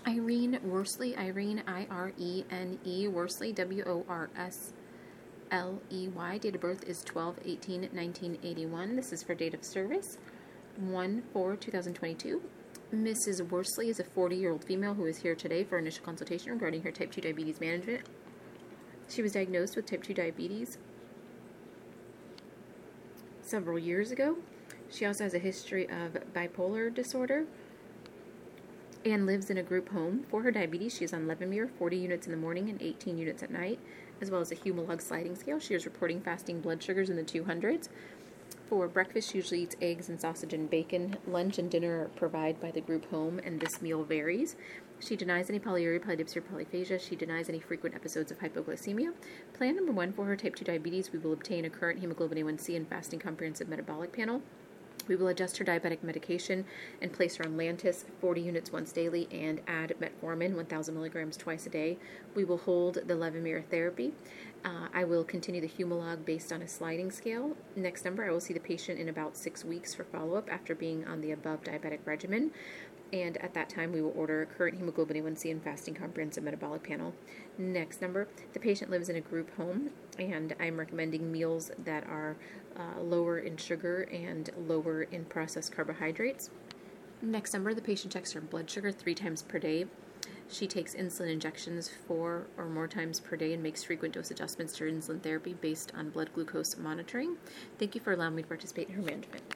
Irene Worsley, Irene, I-R-E-N-E, Worsley, W-O-R-S-L-E-Y. Date of birth is 12/18/1981. This is for date of service, 1/4/2022. Mrs. Worsley is a 40-year-old female who is here today for initial consultation regarding her type 2 diabetes management. She was diagnosed with type 2 diabetes several years ago. She also has a history of bipolar disorder and lives in a group home. For her diabetes, she is on Levemir, 40 units in the morning and 18 units at night, as well as a Humalog sliding scale. She is reporting fasting blood sugars in the 200s. For breakfast, she usually eats eggs and sausage and bacon. Lunch and dinner are provided by the group home, and this meal varies. She denies any polyuria, polydipsia, or polyphagia. She denies any frequent episodes of hypoglycemia. Plan number 1 for her type 2 diabetes, we will obtain a current hemoglobin A1C and fasting comprehensive metabolic panel. We will adjust her diabetic medication and place her on Lantus, 40 units once daily, and add metformin, 1,000 milligrams twice a day. We will hold the Levemir therapy. I will continue the Humalog based on a sliding scale. Next number, I will see the patient in about 6 weeks for follow-up after being on the above diabetic regimen. And at that time, we will order current hemoglobin A1C and fasting comprehensive metabolic panel. Next number, the patient lives in a group home, and I'm recommending meals that are lower in sugar and lower in processed carbohydrates. Next number, the patient checks her blood sugar 3 times per day. She takes insulin injections 4 or more times per day and makes frequent dose adjustments to her insulin therapy based on blood glucose monitoring. Thank you for allowing me to participate in her management.